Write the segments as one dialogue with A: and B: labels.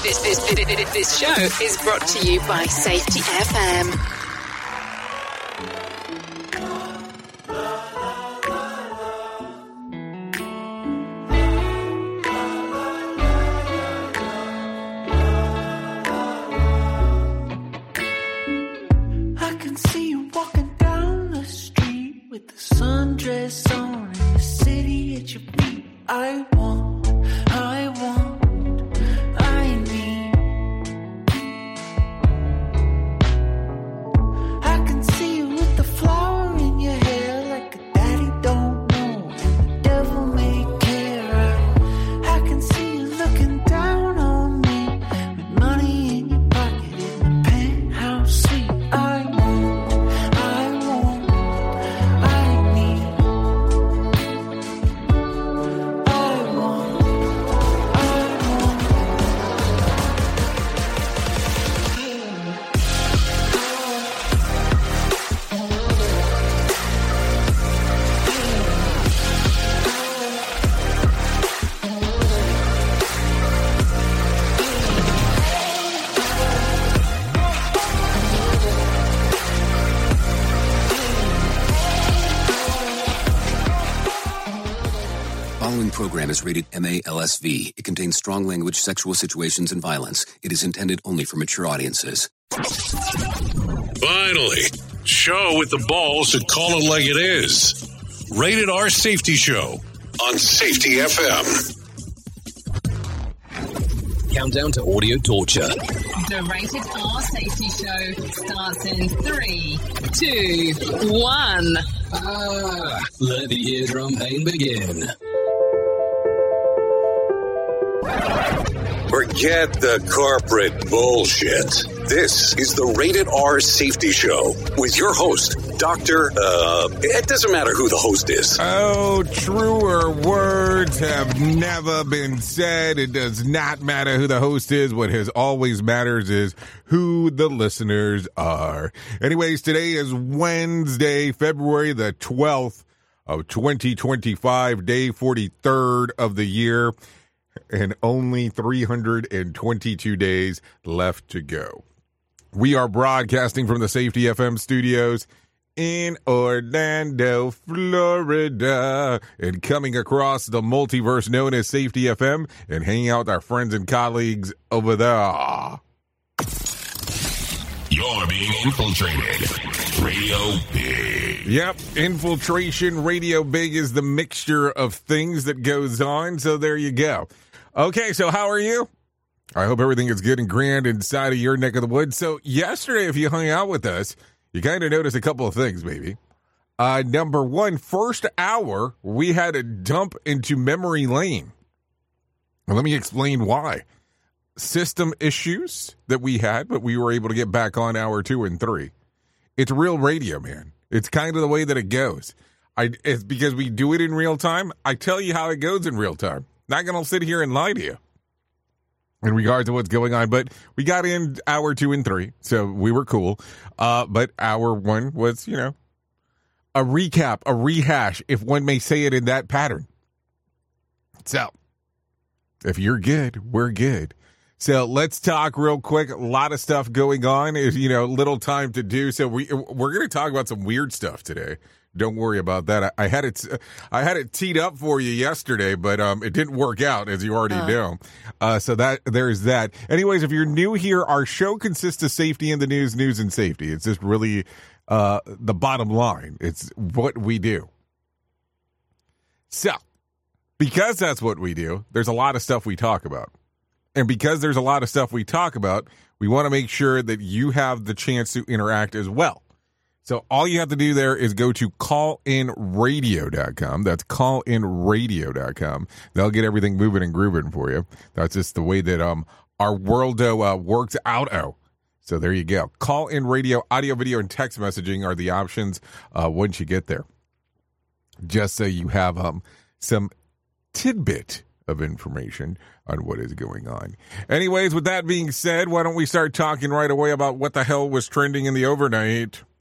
A: This show is brought to you by Safety FM.
B: I can see you walking down the street with the sundress on and the city at your feet. I need. I can see you with the flower in your hair like a daddy don't know and the devil may care. I can see you looking down on me with money in your pocket in the penthouse suite. I need.
C: Following program is rated MA-LSV. It contains strong language, sexual situations, and violence. It is intended only for mature audiences.
D: Finally, show with the balls to call it like it is. Rated R Safety Show on Safety FM.
C: Countdown to audio torture.
A: The Rated R Safety Show starts in 3, 2, 1.
C: Let the eardrum pain begin.
D: Forget the corporate bullshit. This is the Rated R Safety Show with your host, Dr. It doesn't matter who the host is.
E: Oh, truer words have never been said. It does not matter who the host is. What has always matters is who the listeners are. Anyways, today is Wednesday, February the 12th of 2025, day 43rd of the year, and only 322 days left to go. We are broadcasting from the Safety FM studios in Orlando, Florida, and coming across the multiverse known as Safety FM and hanging out with our friends and colleagues over there.
D: You're being infiltrated. Radio Big.
E: Yep, infiltration. Radio Big is the mixture of things that goes on, so there you go. Okay, so how are you? I hope everything is good and grand inside of your neck of the woods. So yesterday, if you hung out with us, you kind of noticed a couple of things, maybe. Number one, first hour, we had a dump into memory lane. Well, let me explain why. System issues that we had, but we were able to get back on hour 2 and 3. It's real radio, man. It's kind of the way that it goes. It's because we do it in real time. I tell you how it goes in real time. Not going to sit here and lie to you in regards to what's going on, but we got in hour 2 and 3, so we were cool. But hour 1 was, a recap, a rehash, if one may say it in that pattern. So, if you're good, we're good. So let's talk real quick. A lot of stuff going on. Little time to do. So we're going to talk about some weird stuff today. Don't worry about that. I had it teed up for you yesterday, but it didn't work out, as you already know. So there's that. Anyways, if you're new here, our show consists of safety in the news and safety. It's just really the bottom line. It's what we do. So, because that's what we do, there's a lot of stuff we talk about. And because there's a lot of stuff we talk about, we want to make sure that you have the chance to interact as well. So all you have to do there is go to callinradio.com. That's callinradio.com. They'll get everything moving and grooving for you. That's just the way that our world works out. So there you go. Call in radio, audio, video, and text messaging are the options once you get there. Just so you have some tidbit of information on what is going on. Anyways, with that being said, why don't we start talking right away about what the hell was trending in the overnight?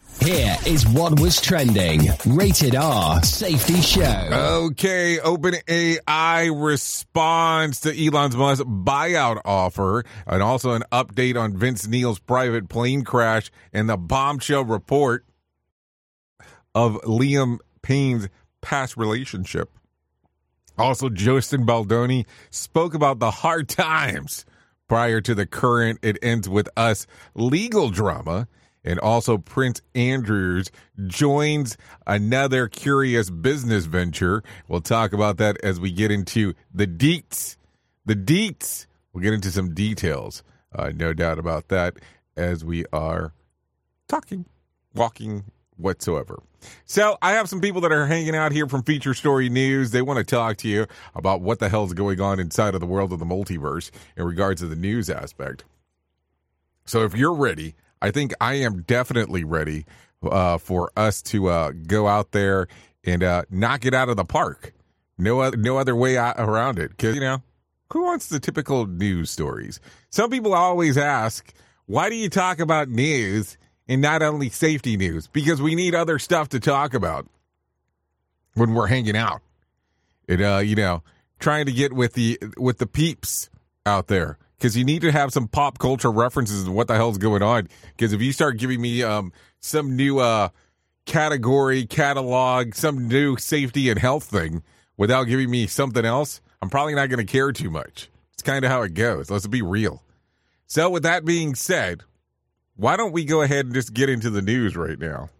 F: Here is what was trending. Rated R Safety Show.
E: Okay, OpenAI responds to Elon Musk's buyout offer, and also an update on Vince Neil's private plane crash and the bombshell report of Liam Payne's past relationship. Also, Justin Baldoni spoke about the hard times prior to the current It Ends With Us legal drama. And also Prince Andrews joins another curious business venture. We'll talk about that as we get into the deets. The deets. We'll get into some details. No doubt about that as we are talking, walking, whatsoever. So I have some people that are hanging out here from Feature Story News. They want to talk to you about what the hell's going on inside of the world of the multiverse in regards to the news aspect. So if you're ready, I think I am definitely ready for us to go out there and knock it out of the park. No other way around it. Because, who wants the typical news stories? Some people always ask, why do you talk about news and not only safety news? Because we need other stuff to talk about when we're hanging out. And, trying to get with the peeps out there. Because you need to have some pop culture references of what the hell's going on. Because if you start giving me some new catalog, some new safety and health thing without giving me something else, I'm probably not going to care too much. It's kind of how it goes. Let's be real. So with that being said, why don't we go ahead and just get into the news right now?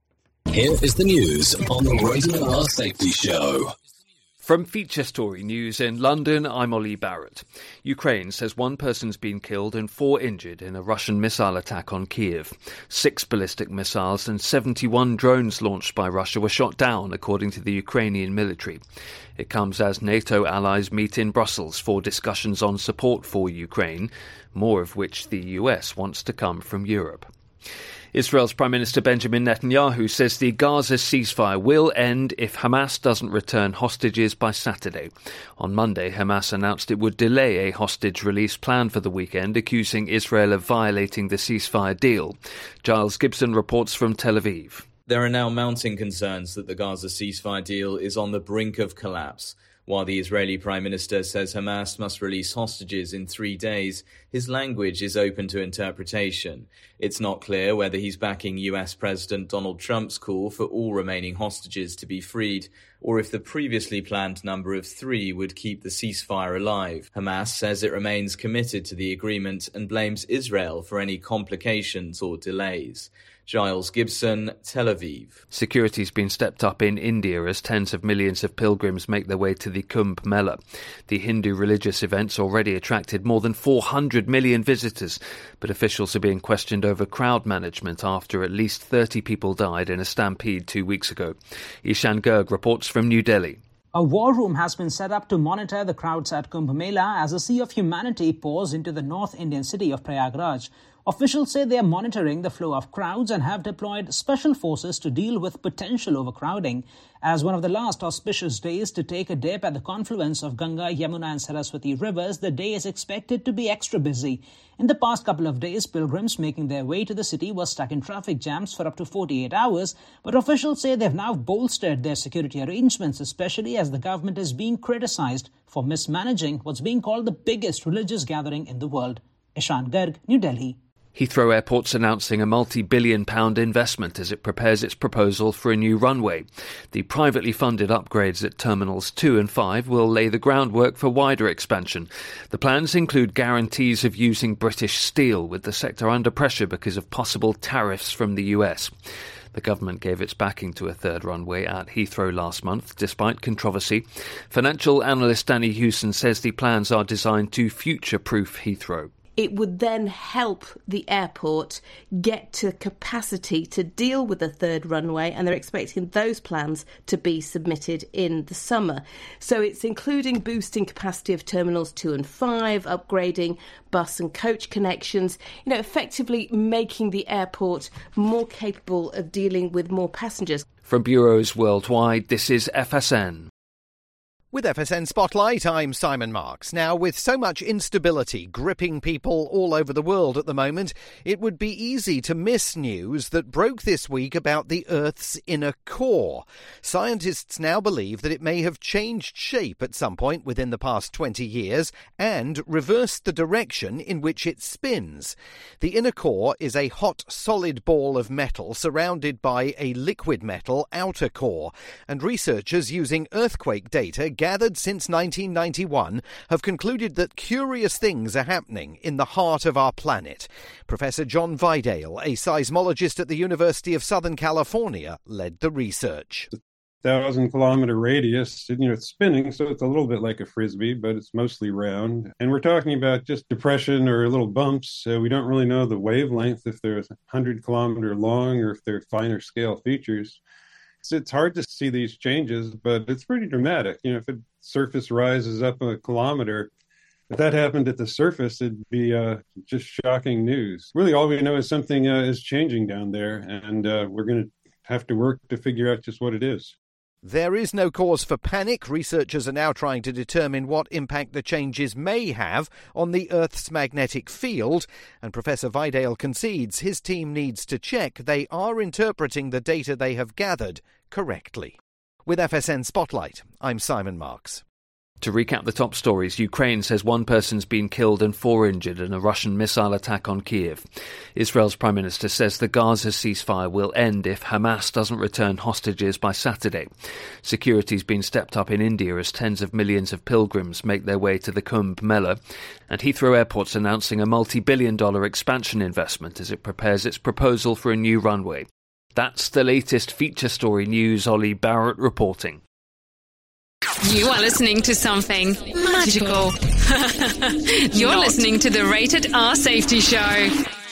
C: Here is the news on the Rated R Safety Show.
G: From Feature Story News in London, I'm Ollie Barrett. Ukraine says one person's been killed and 4 injured in a Russian missile attack on Kiev. 6 ballistic missiles and 71 drones launched by Russia were shot down, according to the Ukrainian military. It comes as NATO allies meet in Brussels for discussions on support for Ukraine, more of which the US wants to come from Europe. Israel's Prime Minister Benjamin Netanyahu says the Gaza ceasefire will end if Hamas doesn't return hostages by Saturday. On Monday, Hamas announced it would delay a hostage release plan for the weekend, accusing Israel of violating the ceasefire deal. Giles Gibson reports from Tel Aviv.
H: There are now mounting concerns that the Gaza ceasefire deal is on the brink of collapse. While the Israeli Prime Minister says Hamas must release hostages in 3 days, his language is open to interpretation. It's not clear whether he's backing US President Donald Trump's call for all remaining hostages to be freed, or if the previously planned number of 3 would keep the ceasefire alive. Hamas says it remains committed to the agreement and blames Israel for any complications or delays. Giles Gibson, Tel Aviv.
G: Security's been stepped up in India as tens of millions of pilgrims make their way to the Kumbh Mela. The Hindu religious event's already attracted more than 400 million visitors, but officials are being questioned over crowd management after at least 30 people died in a stampede 2 weeks ago. Ishan Garg reports from New Delhi.
I: A war room has been set up to monitor the crowds at Kumbh Mela as a sea of humanity pours into the North Indian city of Prayagraj. Officials say they are monitoring the flow of crowds and have deployed special forces to deal with potential overcrowding. As one of the last auspicious days to take a dip at the confluence of Ganga, Yamuna and Saraswati rivers, the day is expected to be extra busy. In the past couple of days, pilgrims making their way to the city were stuck in traffic jams for up to 48 hours, but officials say they've now bolstered their security arrangements, especially as the government is being criticized for mismanaging what's being called the biggest religious gathering in the world. Ishan Garg, New Delhi.
G: Heathrow Airport's announcing a multi-billion-pound investment as it prepares its proposal for a new runway. The privately funded upgrades at Terminals 2 and 5 will lay the groundwork for wider expansion. The plans include guarantees of using British steel, with the sector under pressure because of possible tariffs from the US. The government gave its backing to a third runway at Heathrow last month, despite controversy. Financial analyst Danny Hewson says the plans are designed to future-proof Heathrow.
J: It would then help the airport get to capacity to deal with a third runway, and they're expecting those plans to be submitted in the summer. So it's including boosting capacity of Terminals 2 and 5, upgrading bus and coach connections, effectively making the airport more capable of dealing with more passengers.
G: From bureaus worldwide, this is FSN.
K: With FSN Spotlight, I'm Simon Marks. Now, with so much instability gripping people all over the world at the moment, it would be easy to miss news that broke this week about the Earth's inner core. Scientists now believe that it may have changed shape at some point within the past 20 years and reversed the direction in which it spins. The inner core is a hot, solid ball of metal surrounded by a liquid metal outer core, and researchers using earthquake data gathered since 1991 have concluded that curious things are happening in the heart of our planet. Professor John Vidale, a seismologist at the University of Southern California, led the research.
L: 1,000-kilometer radius, it's spinning, so it's a little bit like a frisbee, but it's mostly round. And we're talking about just depression or little bumps. We don't really know the wavelength, if they're 100-kilometer long or if they're finer scale features. It's hard to see these changes, but it's pretty dramatic. If a surface rises up a kilometer, if that happened at the surface, it'd be just shocking news. Really, all we know is something is changing down there, and we're going to have to work to figure out just what it is.
K: There is no cause for panic. Researchers are now trying to determine what impact the changes may have on the Earth's magnetic field, and Professor Vidale concedes his team needs to check they are interpreting the data they have gathered correctly. With FSN Spotlight, I'm Simon Marks.
G: To recap the top stories, Ukraine says one person's been killed and 4 injured in a Russian missile attack on Kiev. Israel's Prime Minister says the Gaza ceasefire will end if Hamas doesn't return hostages by Saturday. Security's been stepped up in India as tens of millions of pilgrims make their way to the Kumbh Mela. And Heathrow Airport's announcing a multi-billion-dollar expansion investment as it prepares its proposal for a new runway. That's the latest feature story news. Ollie Barrett reporting.
A: You are listening to something magical. You're listening to the Rated R Safety Show.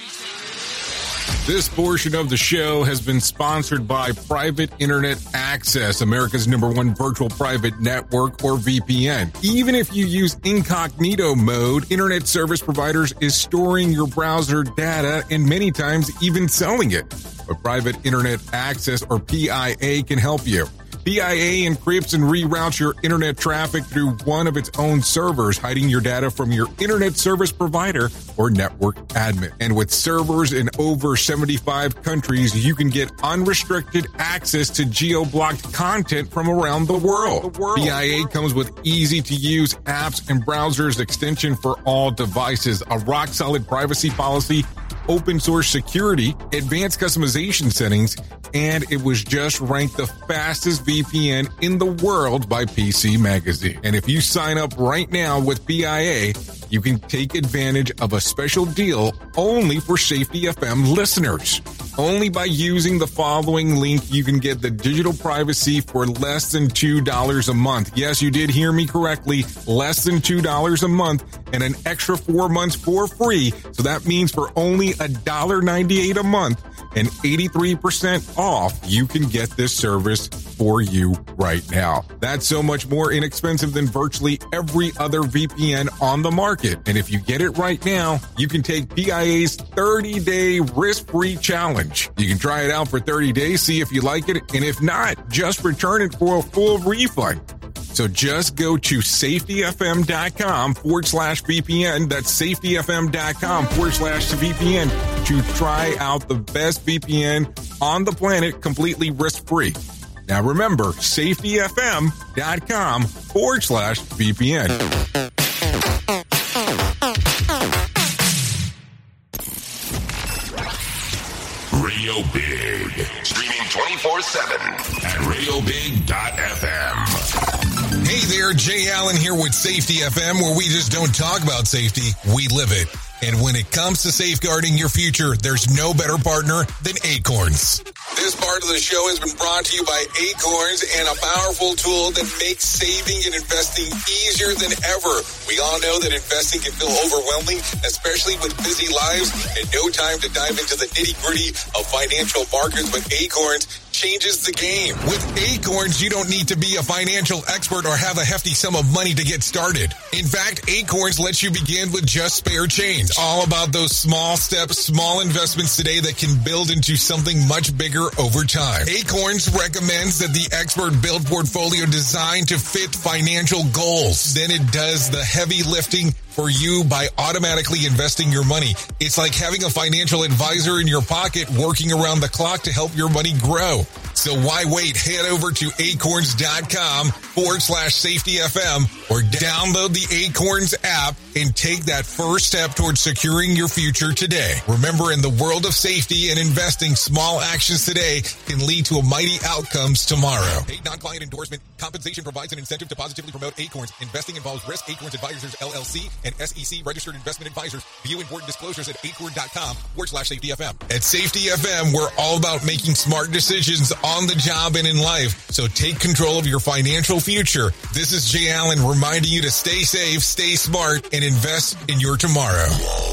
E: This portion of the show has been sponsored by Private Internet Access, America's #1 virtual private network, or VPN. Even if you use incognito mode, Internet Service Providers is storing your browser data and many times even selling it. But Private Internet Access, or PIA, can help you. PIA encrypts and reroutes your internet traffic through one of its own servers, hiding your data from your internet service provider or network admin. And with servers in over 75 countries, you can get unrestricted access to geo-blocked content from around the world. PIA comes with easy-to-use apps and browsers extension for all devices, a rock-solid privacy policy, open source security, advanced customization settings, and it was just ranked the fastest VPN in the world by PC Magazine. And if you sign up right now with PIA, you can take advantage of a special deal only for Safety FM listeners. Only by using the following link, you can get the digital privacy for less than $2 a month. Yes, you did hear me correctly. Less than $2 a month and an extra 4 months for free. So that means for only $1.98 a month and 83% off, you can get this service for you right now. That's so much more inexpensive than virtually every other VPN on the market. And if you get it right now, you can take PIA's 30-day risk-free challenge. You can try it out for 30 days, see if you like it, and if not, just return it for a full refund. So just go to safetyfm.com/VPN. That's safetyfm.com/VPN to try out the best VPN on the planet completely risk-free. Now remember, safetyfm.com/VPN.
M: Radio Big. Streaming 24/7 at radiobig.fm.
E: Hey there, Jay Allen here with Safety FM, where we just don't talk about safety, we live it. And when it comes to safeguarding your future, there's no better partner than Acorns. This part of the show has been brought to you by Acorns, and a powerful tool that makes saving and investing easier than ever. We all know that investing can feel overwhelming, especially with busy lives and no time to dive into the nitty-gritty of financial markets. With Acorns,
N: changes the game. With Acorns, you don't need to be a financial expert or have a hefty sum of money to get started. In fact, Acorns lets you begin with just spare change. It's all about those small steps, small investments today that can build into something much bigger over time. Acorns recommends that the expert build portfolio designed to fit financial goals. Then it does the heavy lifting for you by automatically investing your money. It's like having a financial advisor in your pocket working around the clock to help your money grow. So why wait? Head over to acorns.com/safetyfm or download the Acorns app and take that first step towards securing your future today. Remember, in the world of safety and investing, small actions today can lead to mighty outcomes tomorrow. Paid non-client endorsement. Compensation provides an incentive to positively promote Acorns. Investing involves risk. Acorns Advisors, LLC, and SEC registered investment advisors. View important disclosures at acorn.com/safetyfm. At Safety FM, we're all about making smart decisions on the job and in life. So take control of your financial future. This is Jay Allen reminding you to stay safe, stay smart, and invest in your tomorrow.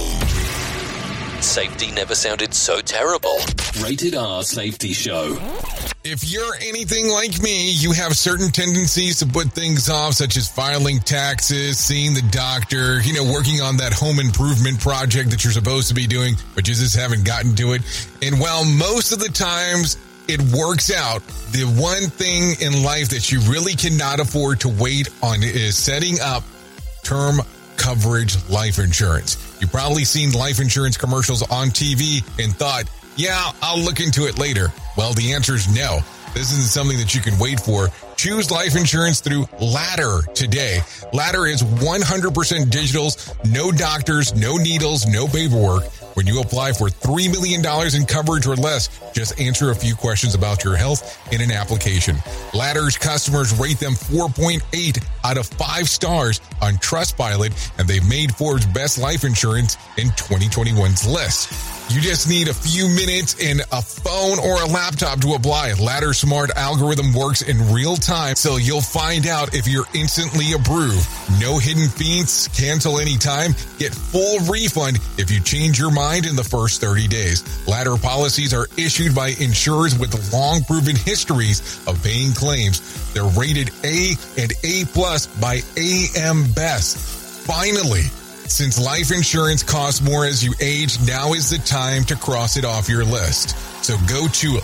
O: Safety never sounded so terrible. Rated R Safety Show.
N: If you're anything like me, you have certain tendencies to put things off, such as filing taxes, seeing the doctor, working on that home improvement project that you're supposed to be doing, but you just haven't gotten to it. And while most of the times it works out, the one thing in life that you really cannot afford to wait on is setting up term coverage life insurance. You've probably seen life insurance commercials on TV and thought, yeah, I'll look into it later. Well, the answer is no. This isn't something that you can wait for. Choose life insurance through Ladder today. Ladder is 100% digitals, no doctors, no needles, no paperwork. When you apply for $3 million in coverage or less, just answer a few questions about your health in an application. Ladder's customers rate them 4.8 out of 5 stars on Trustpilot, and they've made Forbes' best life insurance in 2021's list. You just need a few minutes and a phone or a laptop to apply. Ladder's smart algorithm works in real time, so you'll find out if you're instantly approved. No hidden fees, cancel anytime, get full refund if you change your mind in the first 30 days. Ladder policies are issued by insurers with long proven histories of paying claims. They're rated A and A+ by AM Best. Finally, since life insurance costs more as you age, now is the time to cross it off your list. So go to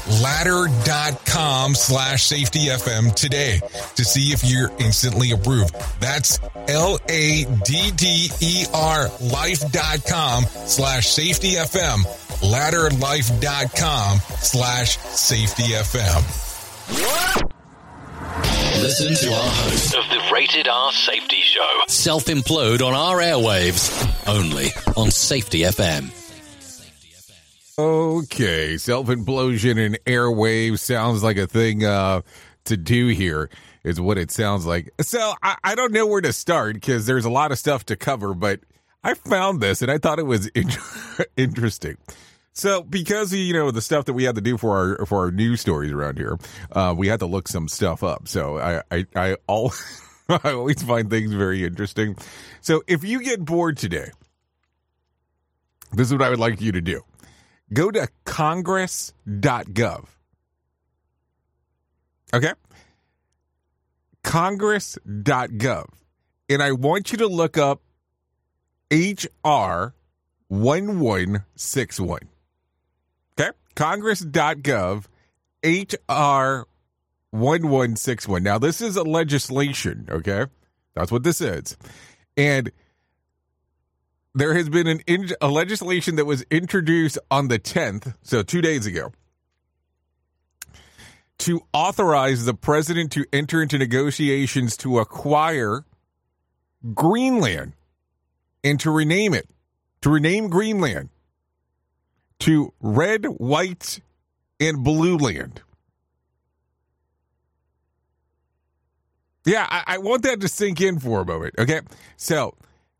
N: ladder.com/safetyfm today to see if you're instantly approved. That's LADDER life.com/safetyfm. Ladderlife.com/safetyfm.
O: Listen to our host of the Rated R Safety Show. Self-implode on our airwaves. Only on Safety FM.
E: Okay, self-implosion in airwaves sounds like a thing to do here, is what it sounds like. So I don't know where to start because there's a lot of stuff to cover, but I found this and I thought it was interesting. So because, the stuff that we had to do for our news stories around here, we had to look some stuff up. So I always find things very interesting. So if you get bored today, this is what I would like you to do. Go to congress.gov. Okay? Congress.gov. And I want you to look up HR 1161. Okay? Congress.gov, HR 1161. Now, this is a legislation, okay? That's what this is. And there has been a legislation that was introduced on the 10th, so 2 days ago, to authorize the president to enter into negotiations to acquire Greenland and to rename it, to rename Greenland to Red, White, and Blue Land. Yeah, I want that to sink in for a moment, okay? So,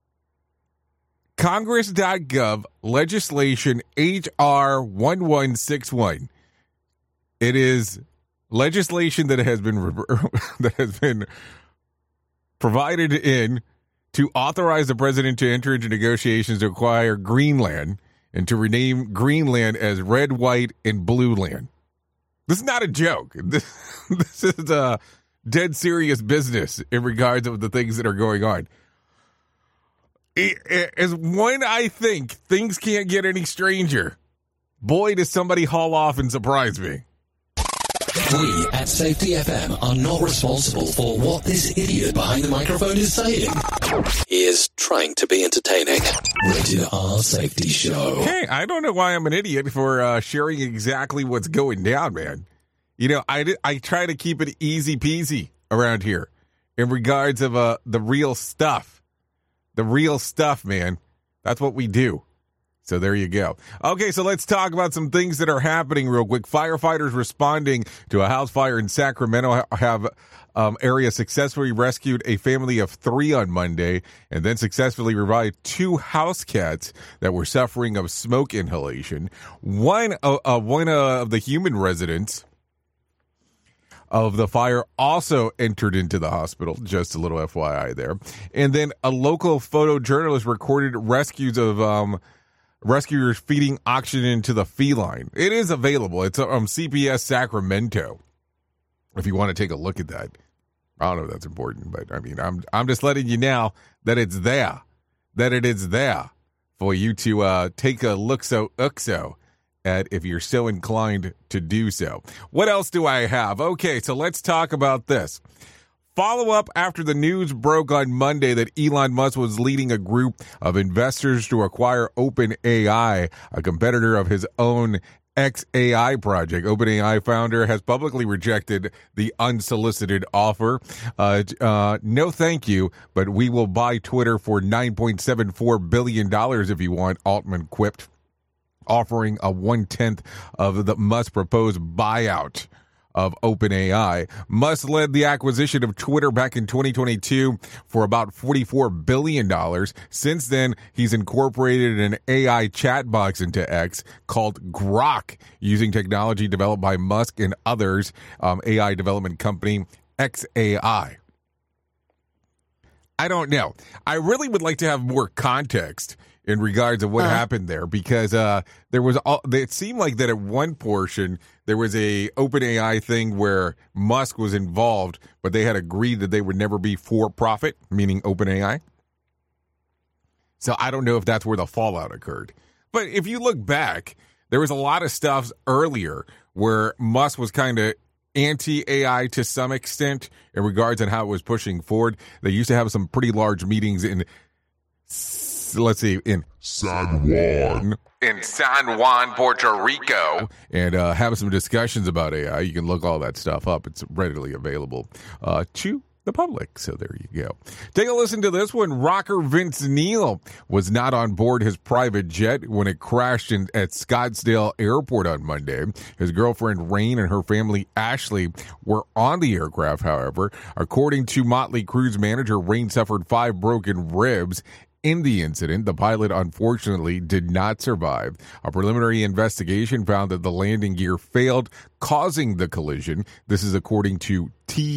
E: Congress.gov, legislation HR 1161. It is legislation that has been provided in to authorize the president to enter into negotiations to acquire Greenland and to rename Greenland as Red, White, and Blue Land. This is not a joke. This is a dead serious business in regards of the things that are going on. As when I think things can't get any stranger, boy, does somebody haul off and surprise me.
O: We at Safety FM are not responsible for what this idiot behind the microphone is saying. He is trying to be entertaining. Rated R Safety Show.
E: Hey, I don't know why I'm an idiot for sharing exactly what's going down, man. You know, I try to keep it easy peasy around here in regards of the real stuff. The real stuff, man. That's what we do. So there you go. Okay, so let's talk about some things that are happening real quick. Firefighters responding to a house fire in Sacramento have area successfully rescued a family of 3 on Monday and then successfully revived 2 house cats that were suffering of smoke inhalation. One of the human residents of the fire also entered into the hospital, just a little FYI there. And then a local photojournalist recorded rescues of rescuers feeding oxygen to the feline. It is available. It's CPS Sacramento. If you want to take a look at that, I don't know if that's important, but I mean, I'm just letting you know that it's there, that it is there for you to take a look at if you're so inclined to do so. What else do I have? Okay, so let's talk about this. Follow up after the news broke on Monday that Elon Musk was leading a group of investors to acquire OpenAI, a competitor of his own XAI project. OpenAI founder has publicly rejected the unsolicited offer. No, thank you, but we will buy Twitter for $9.74 billion if you want, Altman quipped, offering a 1/10 of the Musk proposed buyout of OpenAI. Musk led the acquisition of Twitter back in 2022 for about $44 billion. Since then, he's incorporated an AI chat box into X called Grok, using technology developed by Musk and others, AI development company XAI. I don't know. I really would like to have more context in regards of what happened there, because there was it seemed like that at one portion there was a OpenAI thing where Musk was involved, but they had agreed that they would never be for profit, meaning OpenAI. So I don't know if that's where the fallout occurred. But if you look back, there was a lot of stuff earlier where Musk was kind of anti-AI to some extent in regards on how it was pushing forward. They used to have some pretty large meetings in San Juan, Puerto Rico, and have some discussions about AI. You can look all that stuff up. It's readily available to the public. So there you go. Take a listen to this one. Rocker Vince Neil was not on board his private jet when it crashed at Scottsdale Airport on Monday. His girlfriend Rain and her family Ashley were on the aircraft, however. According to Motley Crue's manager, Rain suffered 5 broken ribs in the incident. The pilot unfortunately did not survive. A preliminary investigation found that the landing gear failed, causing the collision. This is according to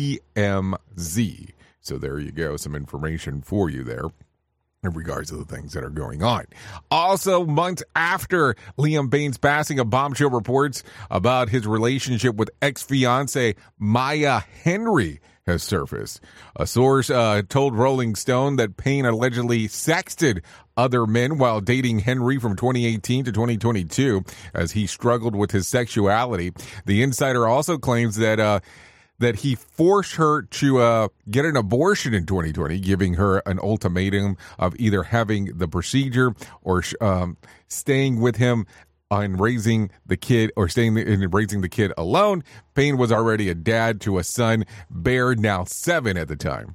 E: TMZ. So there you go. Some information for you there in regards to the things that are going on. Also, months after Liam Payne's passing, a bombshell reports about his relationship with ex-fiancée Maya Henry has surfaced. A source told Rolling Stone that Payne allegedly sexted other men while dating Henry from 2018 to 2022 as he struggled with his sexuality. The insider also claims that he forced her to get an abortion in 2020, giving her an ultimatum of either having the procedure or staying with him on raising the kid, or staying in raising the kid alone. Payne was already a dad to a son, Bear, now 7 at the time.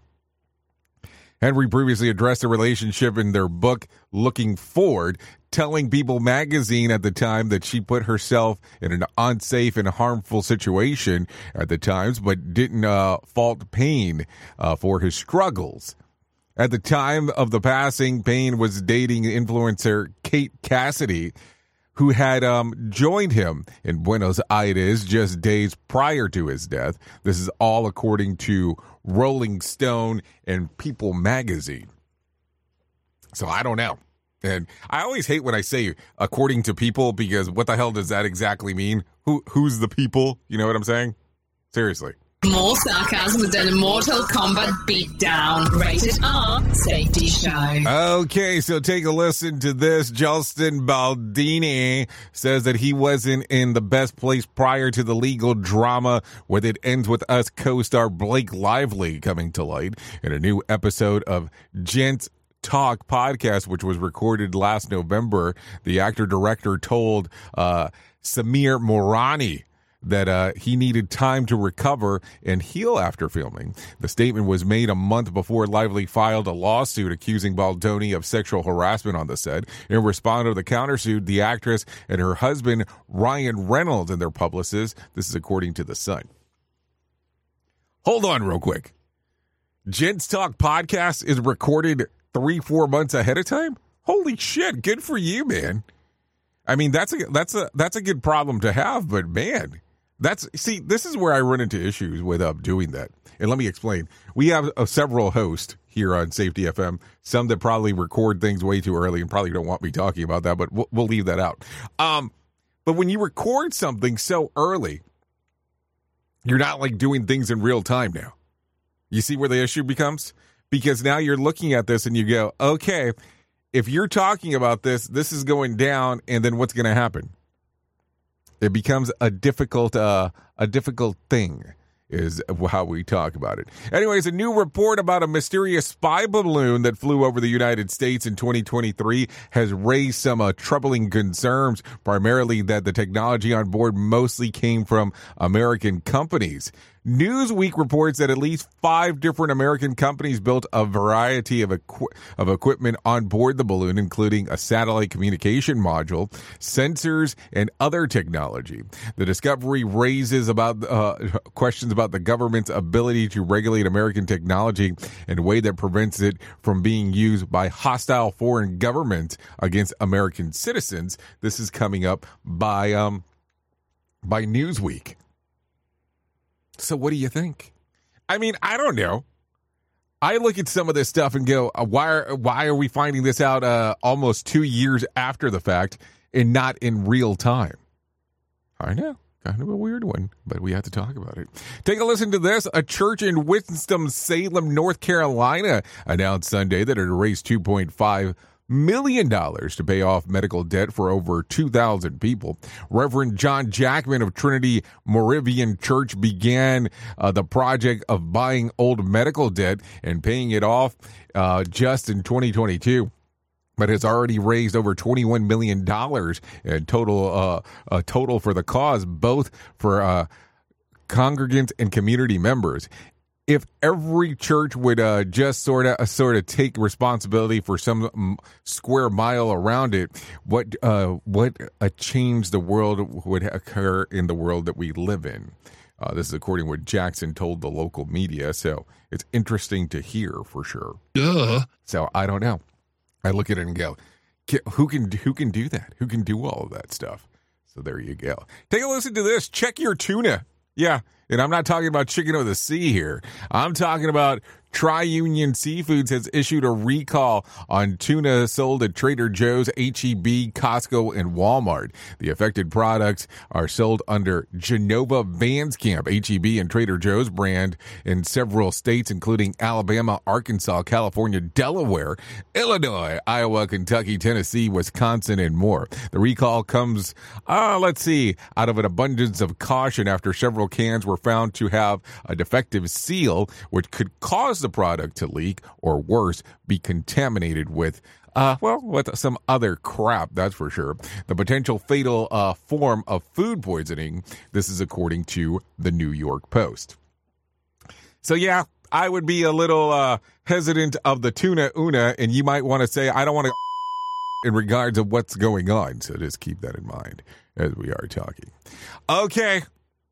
E: Henry previously addressed the relationship in their book, Looking Forward, telling People magazine at the time that she put herself in an unsafe and harmful situation at the times, but didn't fault Payne for his struggles. At the time of the passing, Payne was dating influencer Kate Cassidy, who had joined him in Buenos Aires just days prior to his death. This is all according to Rolling Stone and People magazine. So I don't know. And I always hate when I say according to people, because what the hell does that exactly mean? Who's the people? You know what I'm saying? Seriously.
A: More sarcasm than a Mortal Kombat beatdown. Rated R Safety Show.
E: Okay, so take a listen to this. Justin Baldini says that he wasn't in the best place prior to the legal drama, where it ends with us co-star Blake Lively coming to light in a new episode of Gents Talk podcast, which was recorded last November. The actor-director told Samir Morani that he needed time to recover and heal after filming. The statement was made a month before Lively filed a lawsuit accusing Baldoni of sexual harassment on the set. In response to the countersuit, the actress and her husband, Ryan Reynolds, and their publicist, this is according to The Sun. Hold on real quick. Gents Talk podcast is recorded 3-4 months ahead of time? Holy shit, good for you, man. I mean, that's a good problem to have, but man, this is where I run into issues with doing that. And let me explain. We have several hosts here on Safety FM, some that probably record things way too early and probably don't want me talking about that, but we'll leave that out. But when you record something so early, you're not like doing things in real time now. You see where the issue becomes? Because now you're looking at this and you go, okay, if you're talking about this, this is going down, and then what's going to happen? It becomes a difficult thing, is how we talk about it. Anyways, a new report about a mysterious spy balloon that flew over the United States in 2023 has raised some troubling concerns, primarily that the technology on board mostly came from American companies. Newsweek reports that at least 5 different American companies built a variety of equipment on board the balloon, including a satellite communication module, sensors, and other technology. The discovery raises questions about the government's ability to regulate American technology in a way that prevents it from being used by hostile foreign governments against American citizens. This is coming up by Newsweek. So what do you think? I mean, I don't know. I look at some of this stuff and go, why are we finding this out almost 2 years after the fact and not in real time? I know. Kind of a weird one, but we have to talk about it. Take a listen to this. A church in Winston-Salem, North Carolina announced Sunday that it had raised $2.5 million to pay off medical debt for over 2,000 people. Reverend John Jackman of Trinity Moravian Church began the project of buying old medical debt and paying it off just in 2022. But has already raised over $21 million in total for the cause, both for congregants and community members. If every church would just sort of take responsibility for some square mile around it, what a change the world would occur in the world that we live in. This is according to what Jackson told the local media, so it's interesting to hear for sure. So I don't know. I look at it and go, who can do that? Who can do all of that stuff? So there you go. Take a listen to this. Check your tuna. Yeah, and I'm not talking about chicken of the sea here. I'm talking about Tri-Union Seafoods has issued a recall on tuna sold at Trader Joe's, H-E-B, Costco, and Walmart. The affected products are sold under Genova Vans Camp, H-E-B, and Trader Joe's brand in several states, including Alabama, Arkansas, California, Delaware, Illinois, Iowa, Kentucky, Tennessee, Wisconsin, and more. The recall comes, out of an abundance of caution after several cans were found to have a defective seal, which could cause the product to leak or worse, be contaminated with with some other crap, that's for sure. The potential fatal form of food poisoning. This is according to the New York Post. So yeah, I would be a little hesitant of the tuna una, and you might want to say, I don't want to in regards of what's going on. So just keep that in mind as we are talking. Okay.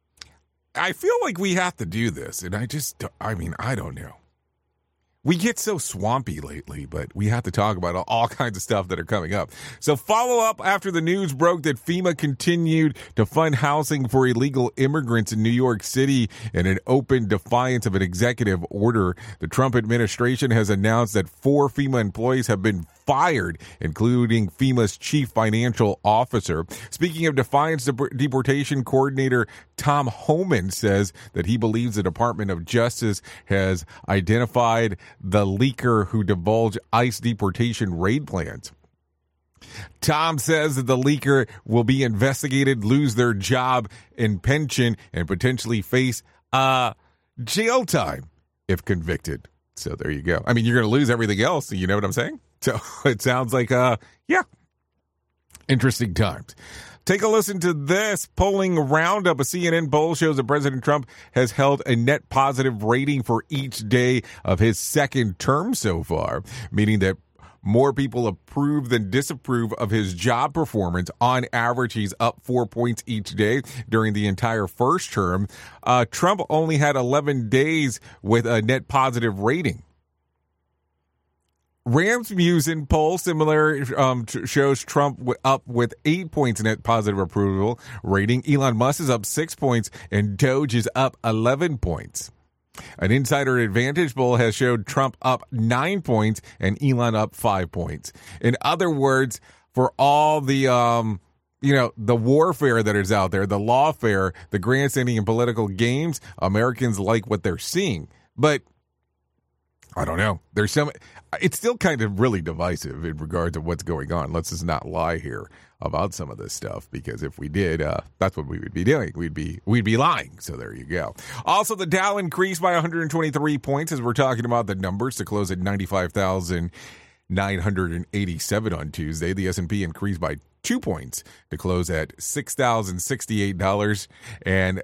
E: I feel like we have to do this, and I don't know. We get so swampy lately, but we have to talk about all kinds of stuff that are coming up. So follow up after the news broke that FEMA continued to fund housing for illegal immigrants in New York City in an open defiance of an executive order. The Trump administration has announced that 4 FEMA employees have been fired, including FEMA's chief financial officer. Speaking of Defiance, deportation coordinator Tom Homan says that he believes the Department of Justice has identified the leaker who divulged ICE deportation raid plans. Tom says that the leaker will be investigated, lose their job and pension, and potentially face jail time if convicted. So there you go. I mean, you're going to lose everything else. You know what I'm saying? So it sounds like, interesting times. Take a listen to this polling roundup. A CNN poll shows that President Trump has held a net positive rating for each day of his second term so far, meaning that more people approve than disapprove of his job performance. On average, he's up 4 points each day during the entire first term. Trump only had 11 days with a net positive rating. Rasmussen poll similar shows Trump up with 8 points net positive approval rating. Elon Musk is up 6 points and Doge is up 11 points. An Insider Advantage poll has showed Trump up 9 points and Elon up 5 points. In other words, for all the the warfare that is out there, the lawfare, the grandstanding and political games, Americans like what they're seeing. But I don't know. It's still kind of really divisive in regards to what's going on. Let's just not lie here about some of this stuff, because if we did, that's what we would be doing. We'd be lying. So there you go. Also, the Dow increased by 123 points as we're talking about the numbers to close at 95,987 on Tuesday. The S&P increased by 2 points to close at $6,068 and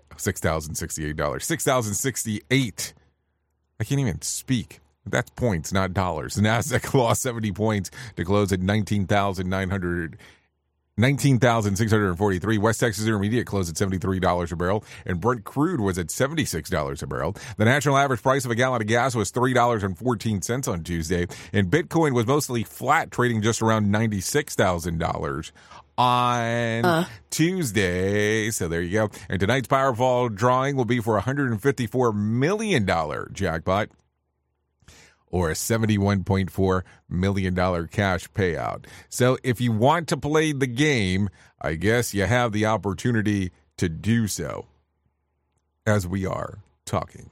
E: $6,068. I can't even speak. That's points, not dollars. The Nasdaq lost 70 points to close at 19,643. West Texas Intermediate closed at $73 a barrel, and Brent crude was at $76 a barrel. The national average price of a gallon of gas was $3.14 on Tuesday, and Bitcoin was mostly flat, trading just around $96,000 on Tuesday. So there you go. And tonight's Powerball drawing will be for a $154 million jackpot, or a $71.4 million cash payout. So if you want to play the game, I guess you have the opportunity to do so as we are talking.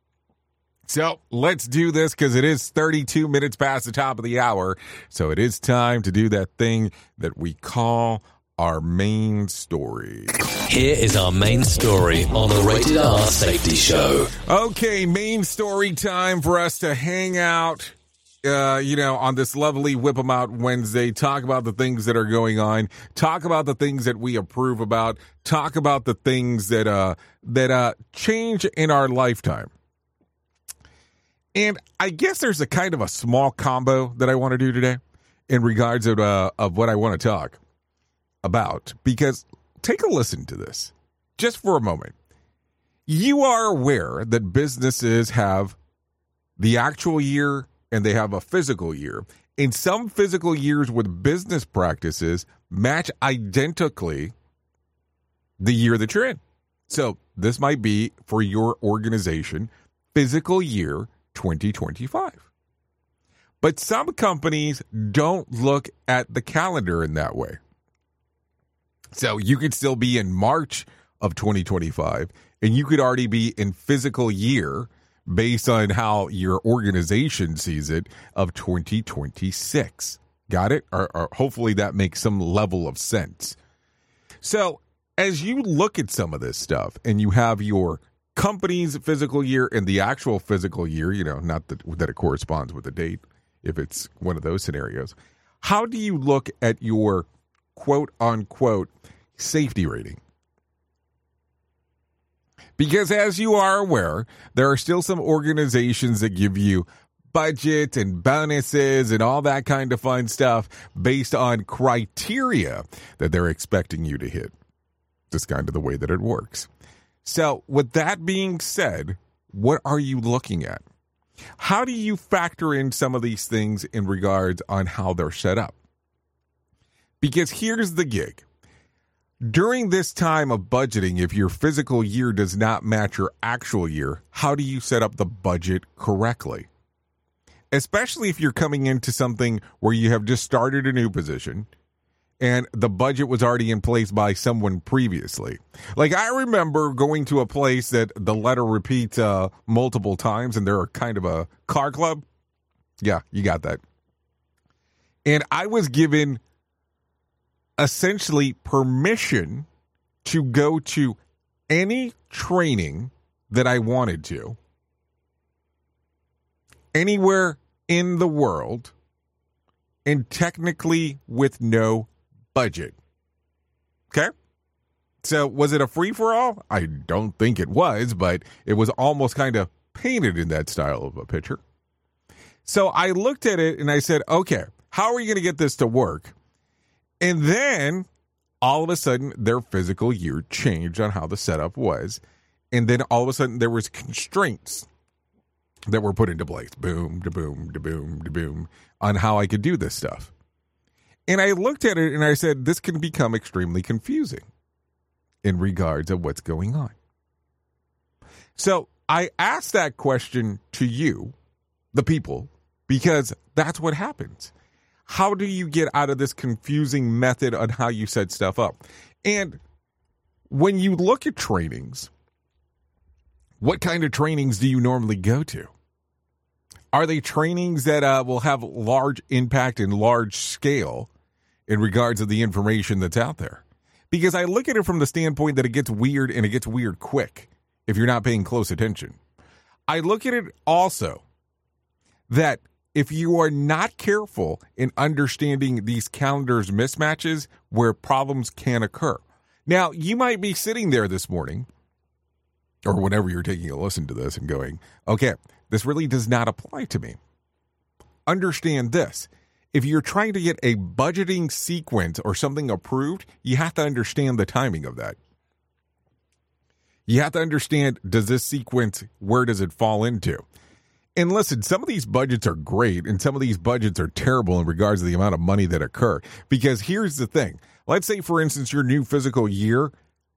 E: So let's do this, because it is 32 minutes past the top of the hour. So it is time to do that thing that we call our main story.
O: Here is our main story on the Rated R Safety Show.
E: Okay, main story time for us to hang out, on this lovely Whip 'em Out Wednesday, talk about the things that are going on, talk about the things that we approve about, talk about the things that change in our lifetime. And I guess there's a kind of a small combo that I want to do today in regards of what I want to talk about, because take a listen to this just for a moment. You are aware that businesses have the actual year and they have a physical year. And some physical years with business practices match identically the year that you're in. So this might be for your organization, physical year 2025. But some companies don't look at the calendar in that way. So you could still be in March of 2025, and you could already be in physical year based on how your organization sees it of 2026. Got it? Or hopefully that makes some level of sense. So as you look at some of this stuff and you have your company's physical year and the actual physical year, not that it corresponds with the date, if it's one of those scenarios, how do you look at your quote unquote safety rating? Because as you are aware, there are still some organizations that give you budget and bonuses and all that kind of fun stuff based on criteria that they're expecting you to hit. Just kind of the way that it works. So with that being said, what are you looking at? How do you factor in some of these things in regards on how they're set up? Because here's the gig. During this time of budgeting, if your physical year does not match your actual year, how do you set up the budget correctly? especially if you're coming into something where you have just started a new position and the budget was already in place by someone previously. Like, I remember going to a place that the letter repeats multiple times, and they're kind of a car club. Yeah, you got that. And I was given essentially permission to go to any training that I wanted to, anywhere in the world, and technically with no budget. Okay? So was it a free-for-all? I don't think it was, but it was almost kind of painted in that style of a picture. So I looked at it and I said, okay, how are you going to get this to work? And then all of a sudden their physical year changed on how the setup was. And then all of a sudden there was constraints that were put into place. Boom, da boom, da boom, da boom, on how I could do this stuff. And I looked at it and I said, this can become extremely confusing in regards of what's going on. So I asked that question to you, the people, because that's what happens. How do you get out of this confusing method on how you set stuff up? And when you look at trainings, what kind of trainings do you normally go to? Are they trainings that will have large impact and large scale in regards of the information that's out there? Because I look at it from the standpoint that it gets weird, and it gets weird quick if you're not paying close attention. I look at it also that if you are not careful in understanding these calendars mismatches, where problems can occur. Now, you might be sitting there this morning, or whenever you're taking a listen to this, and going, okay, this really does not apply to me. Understand this. If you're trying to get a budgeting sequence or something approved, you have to understand the timing of that. You have to understand, does this sequence, where does it fall into? And listen, some of these budgets are great, and some of these budgets are terrible in regards to the amount of money that occur. Because here's the thing. Let's say, for instance, your new fiscal year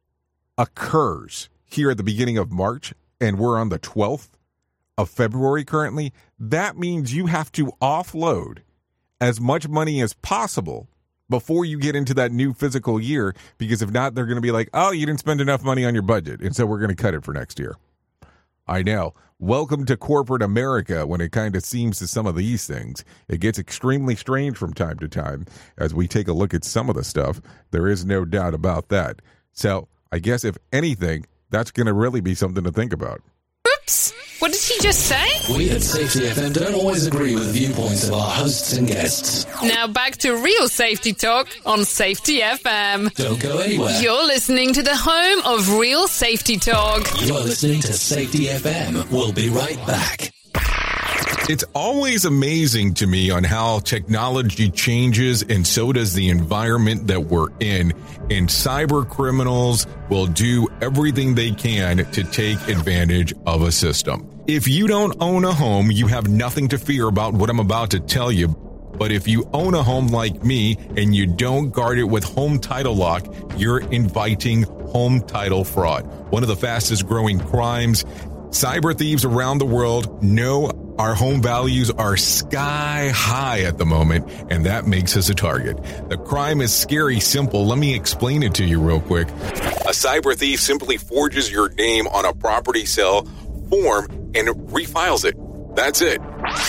E: occurs here at the beginning of March, and we're on the 12th of February currently. That means you have to offload as much money as possible before you get into that new fiscal year, because if not, they're going to be like, oh, you didn't spend enough money on your budget, and so we're going to cut it for next year. I know. Welcome to corporate America. When it kind of seems to some of these things, it gets extremely strange from time to time as we take a look at some of the stuff. There is no doubt about that. So I guess if anything, that's going to really be something to think about.
A: Oops! What did he just say?
O: We at Safety FM don't always agree with the viewpoints of our hosts and guests.
A: Now back to real safety talk on Safety FM.
O: Don't go anywhere.
A: You're listening to the home of real safety talk.
O: You're listening to Safety FM. We'll be right back.
N: It's always amazing to me on how technology changes, and so does the environment that we're in. And cyber criminals will do everything they can to take advantage of a system. If you don't own a home, you have nothing to fear about what I'm about to tell you. But if you own a home like me and you don't guard it with Home Title Lock, you're inviting home title fraud. One of the fastest growing crimes. Cyber thieves around the world know our home values are sky high at the moment, and that makes us a target. The crime is scary simple. Let me explain it to you real quick. A cyber thief simply forges your name on a property sale form and refiles it. That's it.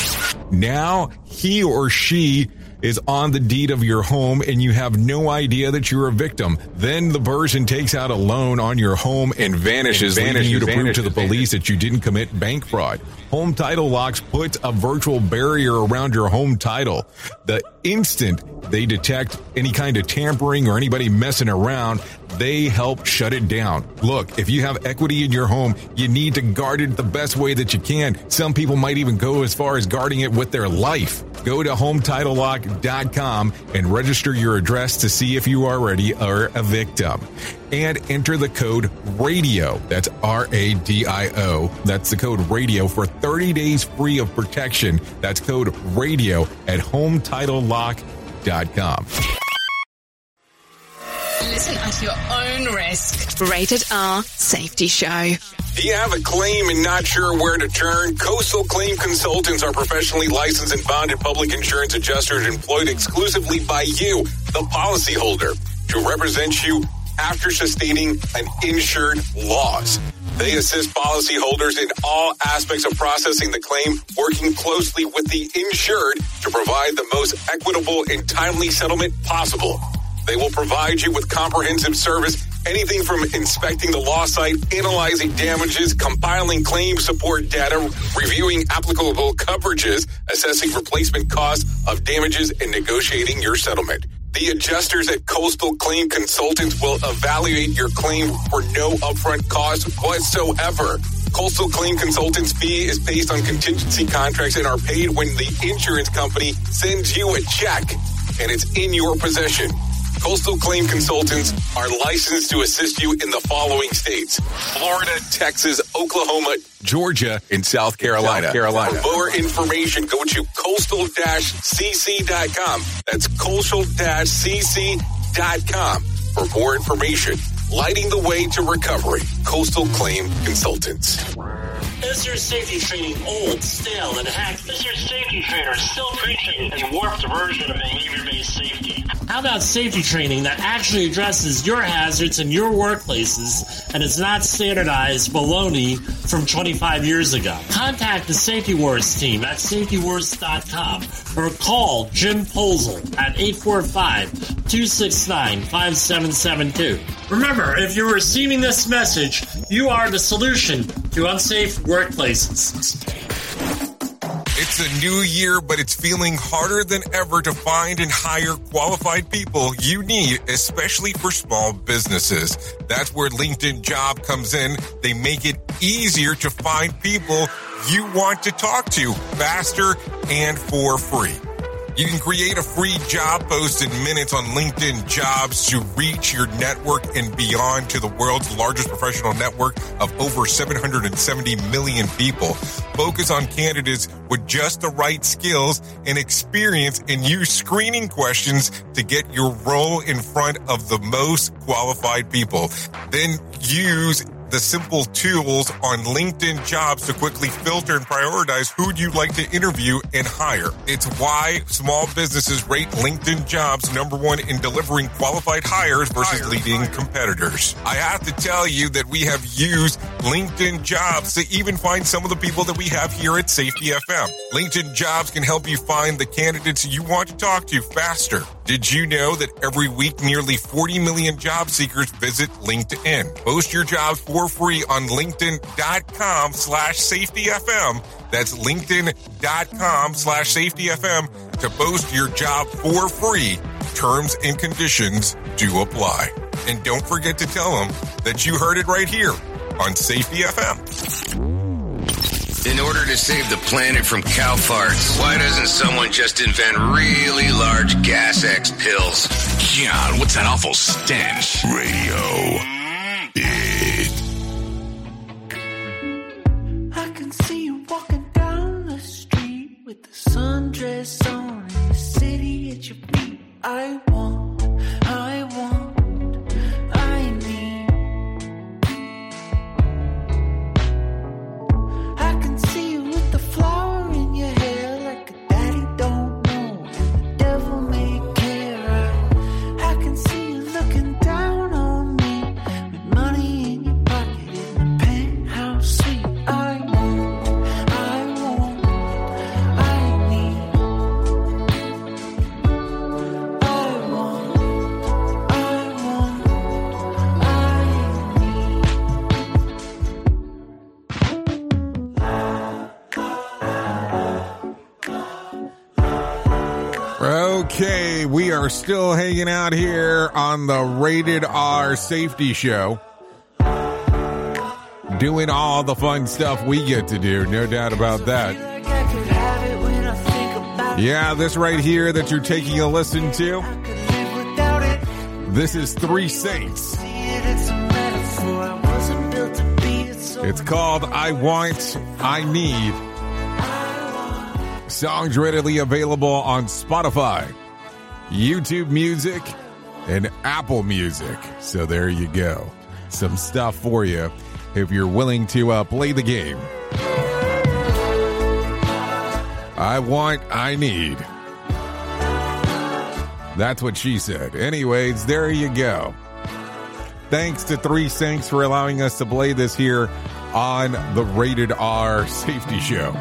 N: Now he or she is on the deed of your home, and you have no idea that you're a victim. Then the person takes out a loan on your home and vanishes, leaving you to prove to the police that you didn't commit bank fraud. Home Title Locks puts a virtual barrier around your home title. The instant they detect any kind of tampering or anybody messing around, they help shut it down. Look, if you have equity in your home, you need to guard it the best way that you can. Some people might even go as far as guarding it with their life. Go to HometitleLock.com and register your address to see if you already are a victim. And enter the code RADIO. That's RADIO. That's the code RADIO for 30 days free of protection. That's code RADIO at HometitleLock.com.
A: Listen at your own risk. Rated R Safety Show.
N: Do you have a claim and not sure where to turn? Coastal Claim Consultants are professionally licensed and bonded public insurance adjusters employed exclusively by you, the policyholder, to represent you after sustaining an insured loss. They assist policyholders in all aspects of processing the claim, working closely with the insured to provide the most equitable and timely settlement possible. They will provide you with comprehensive service, anything from inspecting the loss site, analyzing damages, compiling claim support data, reviewing applicable coverages, assessing replacement costs of damages, and negotiating your settlement. The adjusters at Coastal Claim Consultants will evaluate your claim for no upfront cost whatsoever. Coastal Claim Consultants' fee is based on contingency contracts and are paid when the insurance company sends you a check and it's in your possession. Coastal Claim Consultants are licensed to assist you in the following states: Florida, Texas, Oklahoma, Georgia, and South Carolina. For more information, go to coastal-cc.com. That's coastal-cc.com. For more information, lighting the way to recovery. Coastal Claim Consultants.
P: Is your safety training old, stale, and hacked? Is your safety trainer still preaching a warped version of behavior-based safety? How about safety training that actually addresses your hazards in your workplaces and is not standardized baloney from 25 years ago? Contact the Safety Wars team at safetywars.com or call Jim Posel at 845-269-5772. Remember, if you're receiving this message, you are the solution to unsafe workplaces.
N: It's a new year, but it's feeling harder than ever to find and hire qualified people you need, especially for small businesses. That's where LinkedIn Job comes in. They make it easier to find people you want to talk to faster and for free. You can create a free job post in minutes on LinkedIn Jobs to reach your network and beyond to the world's largest professional network of over 770 million people. Focus on candidates with just the right skills and experience and use screening questions to get your role in front of the most qualified people. Then use the simple tools on LinkedIn Jobs to quickly filter and prioritize who you'd like to interview and hire. It's why small businesses rate LinkedIn Jobs #1 in delivering qualified hires versus leading competitors. I have to tell you that we have used LinkedIn Jobs to even find some of the people that we have here at Safety FM. LinkedIn Jobs can help you find the candidates you want to talk to faster. Did you know that every week nearly 40 million job seekers visit LinkedIn? Post your jobs for free on linkedin.com/safetyfm. That's linkedin.com/safetyfm to post your job for free. Terms and conditions do apply. And don't forget to tell them that you heard it right here on Safety FM.
Q: In order to save the planet from cow farts, why doesn't someone just invent really large Gas X pills?
M: God, what's that awful stench? Radio Big.
B: I can see you walking down the street with the sundress on and the city at your feet. I need. I can see you with the flower in your hair like a daddy don't know and the devil may care. I can see you looking down on me with money in your pocket in the penthouse suite. I need.
E: Okay, we are still hanging out here on the Rated R Safety Show, doing all the fun stuff we get to do, no doubt about that. Yeah, this right here that you're taking a listen to, this is Three Saints. It's called I Want, I Need. Songs readily available on Spotify, YouTube Music, and Apple Music. So there you go. Some stuff for you if you're willing to play the game. I want, I need. That's what she said. Anyways, there you go. Thanks to Three Sinks for allowing us to play this here on the Rated R Safety Show.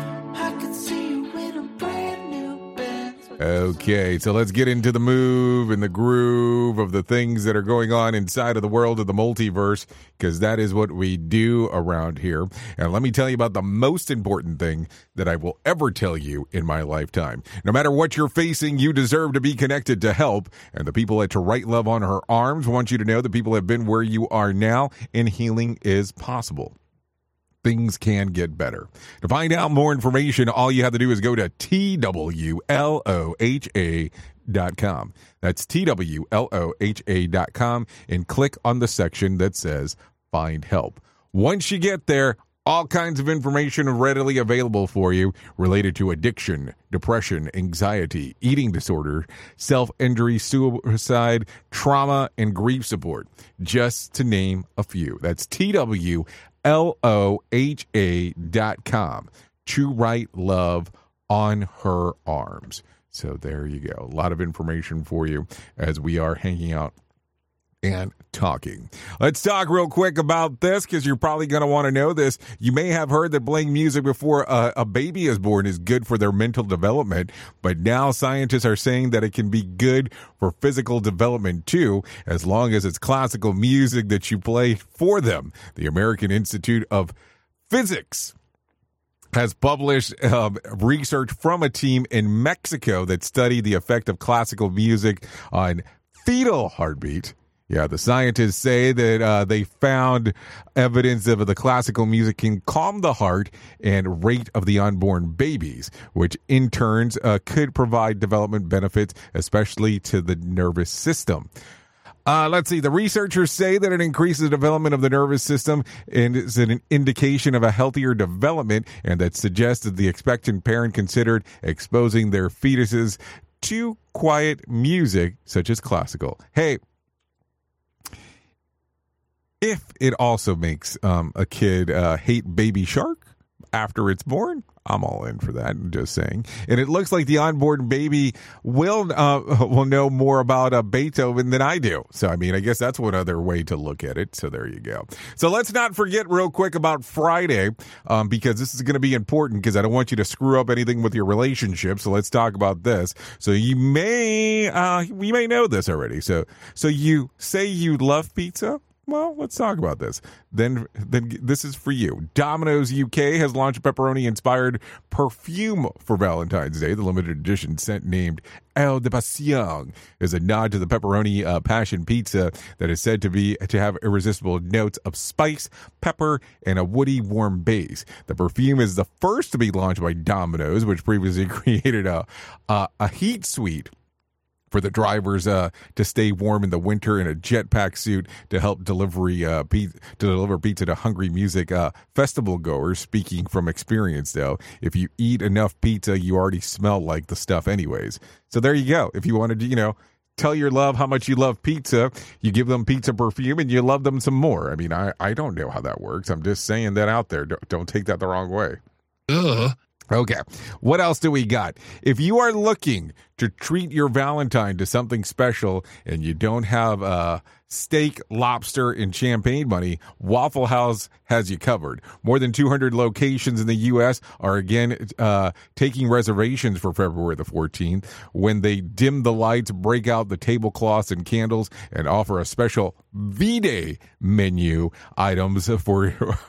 E: Okay, so let's get into the move and the groove of the things that are going on inside of the world of the multiverse, because that is what we do around here. And let me tell you about the most important thing that I will ever tell you in my lifetime. No matter what you're facing, you deserve to be connected to help. And the people at To Right Love on Her Arms want you to know that people have been where you are now, and healing is possible. Things can get better. To find out more information, all you have to do is go to TWLOHA.com. That's TWLOHA.com and click on the section that says Find Help. Once you get there, all kinds of information readily available for you related to addiction, depression, anxiety, eating disorder, self-injury, suicide, trauma, and grief support, just to name a few. That's TWLOHA.com. To Right Love on Her Arms. So there you go. A lot of information for you as we are hanging out and talking. Let's talk real quick about this, because you're probably going to want to know this. You may have heard that playing music before a baby is born is good for their mental development, but now scientists are saying that it can be good for physical development too, as long as it's classical music that you play for them. The American Institute of Physics has published research from a team in Mexico that studied the effect of classical music on fetal heartbeat. Yeah, the scientists say that they found evidence of the classical music can calm the heart and rate of the unborn babies, which in turn could provide development benefits, especially to the nervous system. Let's see. The researchers say that it increases the development of the nervous system and is an indication of a healthier development, and that suggests that the expectant parent considered exposing their fetuses to quiet music, such as classical. Hey, if it also makes a kid hate Baby Shark after it's born, I'm all in for that. I'm just saying. And it looks like the unborn baby will know more about Beethoven than I do. So, I mean, I guess that's one other way to look at it. So there you go. So let's not forget real quick about Friday, because this is going to be important, because I don't want you to screw up anything with your relationship. So let's talk about this. So we may know this already. So you say you love pizza? Well, let's talk about this. Then this is for you. Domino's UK has launched a pepperoni-inspired perfume for Valentine's Day. The limited edition scent named El de Pasión is a nod to the pepperoni passion pizza that is said to have irresistible notes of spice, pepper, and a woody, warm base. The perfume is the first to be launched by Domino's, which previously created a heat suite for the drivers to stay warm in the winter in a jetpack suit to help deliver pizza to hungry music festival goers. Speaking from experience, though, if you eat enough pizza, you already smell like the stuff anyways. So there you go. If you wanted to, tell your love how much you love pizza, you give them pizza perfume and you love them some more. I mean, I don't know how that works. I'm just saying that out there. Don't take that the wrong way. Okay, what else do we got? If you are looking to treat your Valentine to something special and you don't have steak, lobster, and champagne money, Waffle House has you covered. More than 200 locations in the U.S. are again taking reservations for February the 14th when they dim the lights, break out the tablecloths and candles, and offer a special V-Day menu items for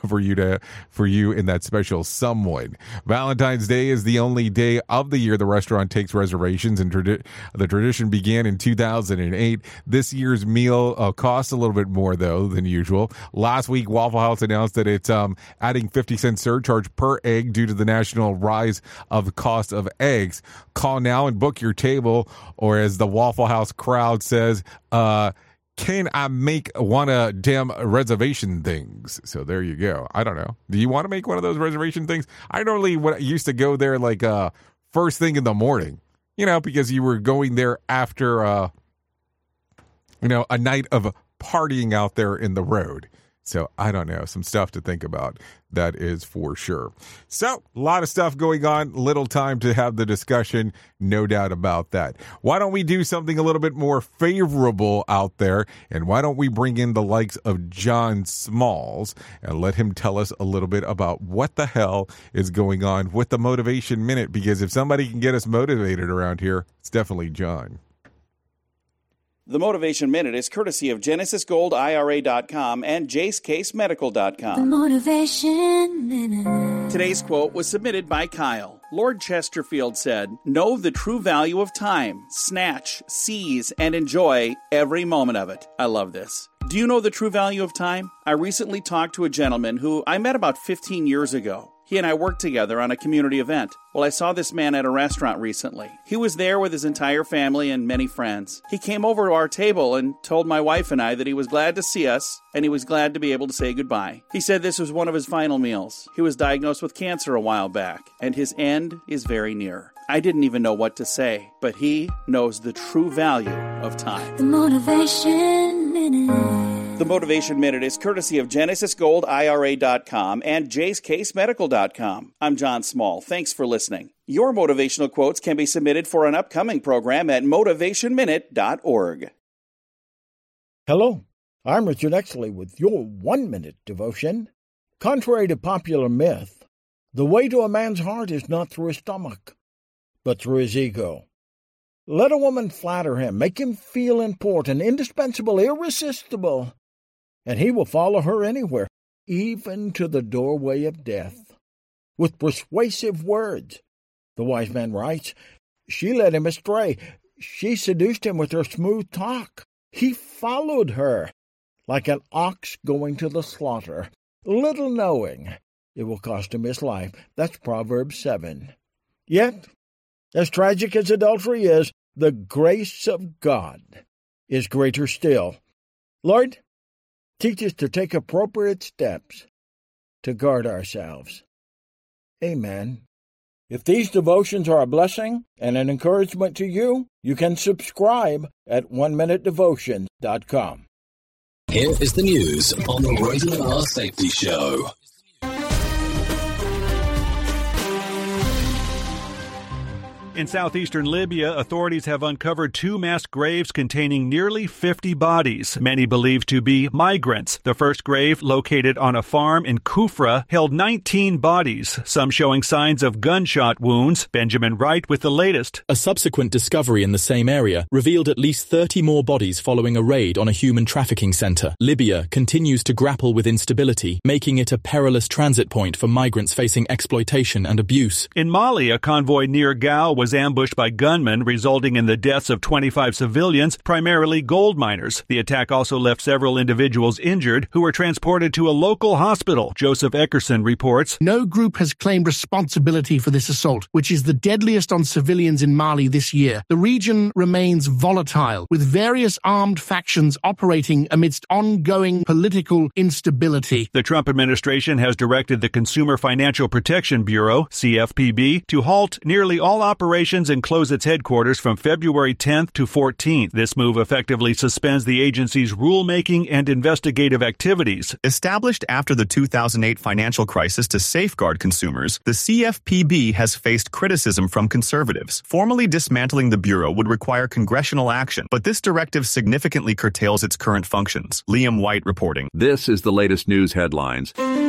E: you in that special someone. Valentine's Day is the only day of the year the restaurant takes reservations, and the tradition began in 2008. This year's meal costs a little bit more, though, than usual. Last week, Waffle House announced that it's adding 50-cent surcharge per egg due to the national rise of the cost of eggs. Call now and book your table, or as the Waffle House crowd says, can I make one of them reservation things? So there you go. I don't know. Do you want to make one of those reservation things? I normally used to go there like first thing in the morning, because you were going there after a night of partying out there in the road. So I don't know, some stuff to think about. That is for sure. So a lot of stuff going on, little time to have the discussion, no doubt about that. Why don't we do something a little bit more favorable out there? And why don't we bring in the likes of John Smalls and let him tell us a little bit about what the hell is going on with the Motivation Minute? Because if somebody can get us motivated around here, it's definitely John.
R: The Motivation Minute is courtesy of GenesisGoldIRA.com and JaceCaseMedical.com.
B: The Motivation Minute.
R: Today's quote was submitted by Kyle. Lord Chesterfield said, "Know the true value of time. Snatch, seize, and enjoy every moment of it." I love this. Do you know the true value of time? I recently talked to a gentleman who I met about 15 years ago. He and I worked together on a community event. Well, I saw this man at a restaurant recently. He was there with his entire family and many friends. He came over to our table and told my wife and I that he was glad to see us and he was glad to be able to say goodbye. He said this was one of his final meals. He was diagnosed with cancer a while back, and his end is very near. I didn't even know what to say, but he knows the true value of time.
B: The Motivation Minute.
R: The Motivation Minute is courtesy of GenesisGoldIRA.com and JaceCaseMedical.com. I'm John Small. Thanks for listening. Your motivational quotes can be submitted for an upcoming program at motivationminute.org.
S: Hello, I'm Richard Exley with your 1-minute devotion. Contrary to popular myth, the way to a man's heart is not through his stomach, but through his ego. Let a woman flatter him, make him feel important, indispensable, irresistible, and he will follow her anywhere, even to the doorway of death. With persuasive words, the wise man writes, she led him astray. She seduced him with her smooth talk. He followed her like an ox going to the slaughter, little knowing it will cost him his life. That's Proverbs 7. Yet, as tragic as adultery is, the grace of God is greater still. Lord, teach us to take appropriate steps to guard ourselves. Amen. If these devotions are a blessing and an encouragement to you, you can subscribe at OneMinuteDevotion.com.
O: Here is the news on the Radio R Safety Show.
T: In southeastern Libya, authorities have uncovered 2 mass graves containing nearly 50 bodies, many believed to be migrants. The first grave, located on a farm in Kufra, held 19 bodies, some showing signs of gunshot wounds. Benjamin Wright with the latest.
U: A subsequent discovery in the same area revealed at least 30 more bodies following a raid on a human trafficking center. Libya continues to grapple with instability, making it a perilous transit point for migrants facing exploitation and abuse.
T: In Mali, a convoy near Gao was ambushed by gunmen, resulting in the deaths of 25 civilians, primarily gold miners. The attack also left several individuals injured who were transported to a local hospital. Joseph Eckerson reports.
V: No group has claimed responsibility for this assault, which is the deadliest on civilians in Mali this year. The region remains volatile, with various armed factions operating amidst ongoing political instability.
T: The Trump administration has directed the Consumer Financial Protection Bureau, CFPB, to halt nearly all operations and close its headquarters from February 10th to 14th. This move effectively suspends the agency's rulemaking and investigative activities.
W: Established after the 2008 financial crisis to safeguard consumers, the CFPB has faced criticism from conservatives. Formally dismantling the bureau would require congressional action, but this directive significantly curtails its current functions. Liam White reporting.
X: This is the latest news headlines.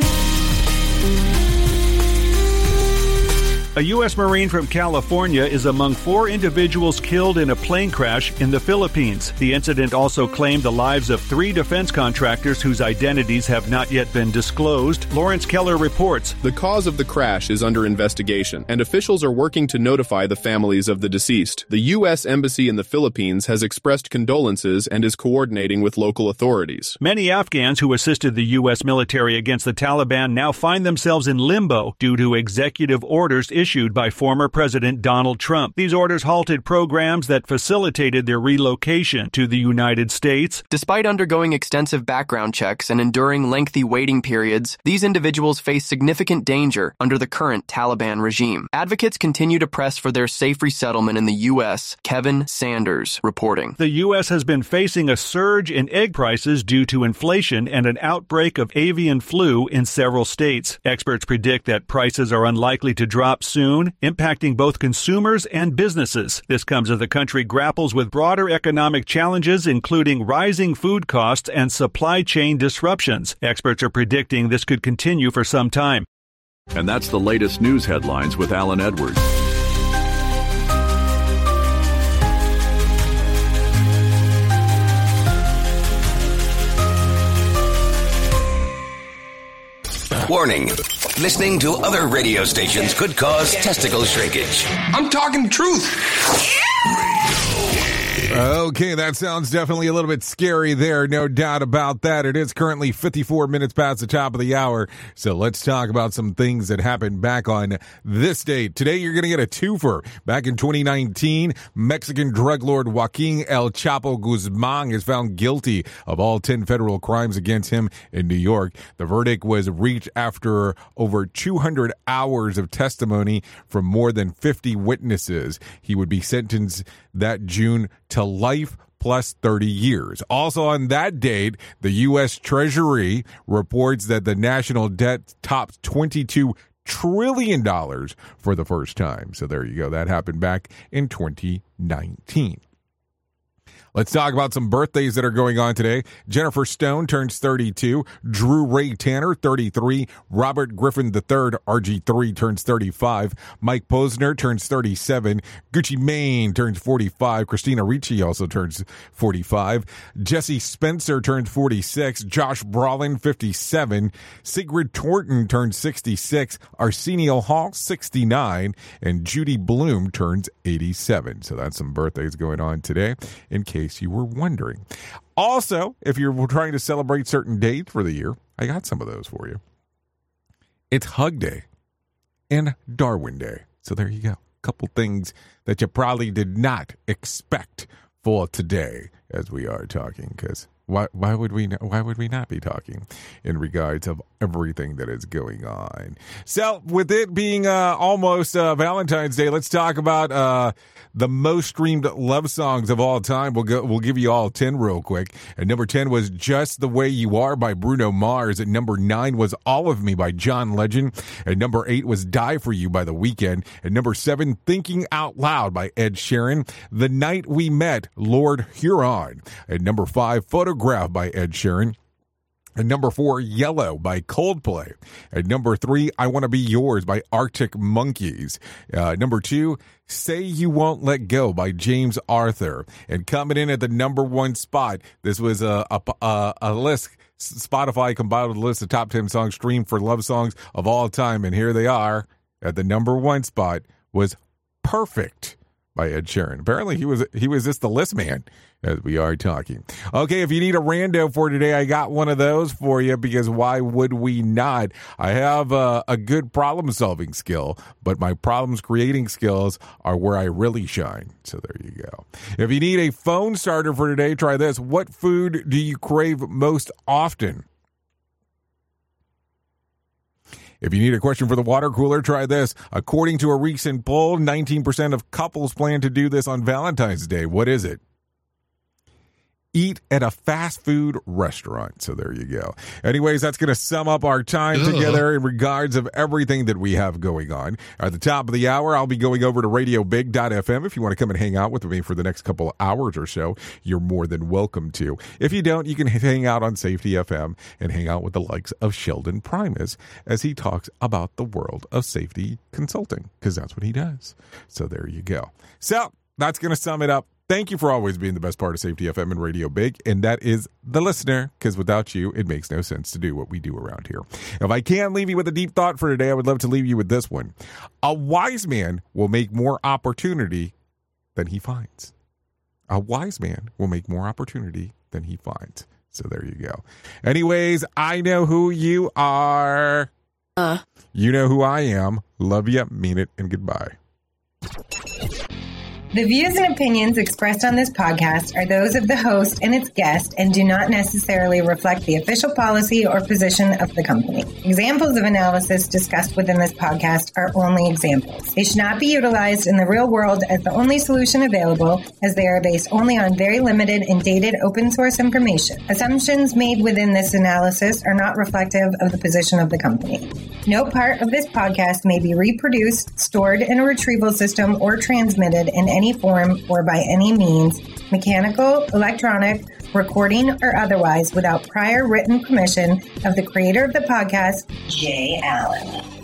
T: A U.S. Marine from California is among 4 individuals killed in a plane crash in the Philippines. The incident also claimed the lives of 3 defense contractors whose identities have not yet been disclosed. Lawrence Keller reports.
Y: The cause of the crash is under investigation, and officials are working to notify the families of the deceased. The U.S. Embassy in the Philippines has expressed condolences and is coordinating with local authorities.
T: Many Afghans who assisted the U.S. military against the Taliban now find themselves in limbo due to executive orders issued issued by former President Donald Trump. These orders halted programs that facilitated their relocation to the United States.
C: Despite undergoing extensive background checks and enduring lengthy waiting periods, these individuals face significant danger under the current Taliban regime. Advocates continue to press for their safe resettlement in the U.S. Kevin Sanders reporting.
T: The U.S. has been facing a surge in egg prices due to inflation and an outbreak of avian flu in several states. Experts predict that prices are unlikely to drop soon, impacting both consumers and businesses. This comes as the country grapples with broader economic challenges, including rising food costs and supply chain disruptions. Experts are predicting this could continue for some time.
X: And that's the latest news headlines with Alan Edwards.
Q: Warning. Listening to other radio stations could cause testicle shrinkage. I'm talking the truth.
E: Okay, that sounds definitely a little bit scary there, no doubt about that. It is currently 54 minutes past the top of the hour, so let's talk about some things that happened back on this date. Today, you're going to get a twofer. Back in 2019, Mexican drug lord Joaquin El Chapo Guzman is found guilty of all 10 federal crimes against him in New York. The verdict was reached after over 200 hours of testimony from more than 50 witnesses. He would be sentenced that June to life plus 30 years. Also on that date, the U.S. Treasury reports that the national debt topped $22 trillion for the first time. So there you go. That happened back in 2019. Let's talk about some birthdays that are going on today. Jennifer Stone turns 32. Drew Ray Tanner, 33. Robert Griffin III, RG3, turns 35. Mike Posner turns 37. Gucci Mane turns 45. Christina Ricci also turns 45. Jesse Spencer turns 46. Josh Brolin, 57. Sigrid Torton turns 66. Arsenio Hall, 69. And Judy Bloom turns 87. So that's some birthdays going on today, in case you were wondering. Also, if you're trying to celebrate certain dates for the year, I got some of those for you. It's Hug Day and Darwin Day. So there you go. A couple things that you probably did not expect for today as we are talking, because why would we not be talking in regards of everything that is going on? So with it being almost Valentine's Day, let's talk about the most streamed love songs of all time. We'll give you all 10 real quick. And number 10 was Just the Way You Are by Bruno Mars. At number 9 was All of Me by John Legend. At number 8 was Die For You by The Weeknd. At number 7, Thinking Out Loud by Ed Sheeran. The Night We Met, Lord Huron. At number 5, Photograph by Ed Sheeran. At number 4, Yellow by Coldplay. At number 3, I Want to Be Yours by Arctic Monkeys. Number 2, Say You Won't Let Go by James Arthur. And coming in at the number 1 spot, this was a list. Spotify compiled a list of top 10 songs streamed for love songs of all time. And here they are. At the number 1 spot was Perfect by Ed Sheeran. Apparently he was just the list man as we are talking. Okay, if you need a rando for today, I got one of those for you, because why would we not? I have a good problem solving skill, but my problems creating skills are where I really shine. So there you go. If you need a phone starter for today, try this. What food do you crave most often? If you need a question for the water cooler, try this. According to a recent poll, 19% of couples plan to do this on Valentine's Day. What is it? Eat at a fast food restaurant. So there you go. Anyways, that's going to sum up our time together in regards of everything that we have going on. At the top of the hour, I'll be going over to radiobig.fm. If you want to come and hang out with me for the next couple of hours or so, you're more than welcome to. If you don't, you can hang out on Safety FM and hang out with the likes of Sheldon Primus as he talks about the world of safety consulting, because that's what he does. So there you go. So that's going to sum it up. Thank you for always being the best part of Safety FM and Radio Big, and that is the listener, because without you, it makes no sense to do what we do around here. If I can leave you with a deep thought for today, I would love to leave you with this one. A wise man will make more opportunity than he finds. A wise man will make more opportunity than he finds. So there you go. Anyways, I know who you are. You know who I am. Love ya, mean it, and goodbye.
D: The views and opinions expressed on this podcast are those of the host and its guest and do not necessarily reflect the official policy or position of the company. Examples of analysis discussed within this podcast are only examples. They should not be utilized in the real world as the only solution available, as they are based only on very limited and dated open source information. Assumptions made within this analysis are not reflective of the position of the company. No part of this podcast may be reproduced, stored in a retrieval system, or transmitted in any form or by any means, mechanical, electronic, recording, or otherwise, without prior written permission of the creator of the podcast, Jay Allen.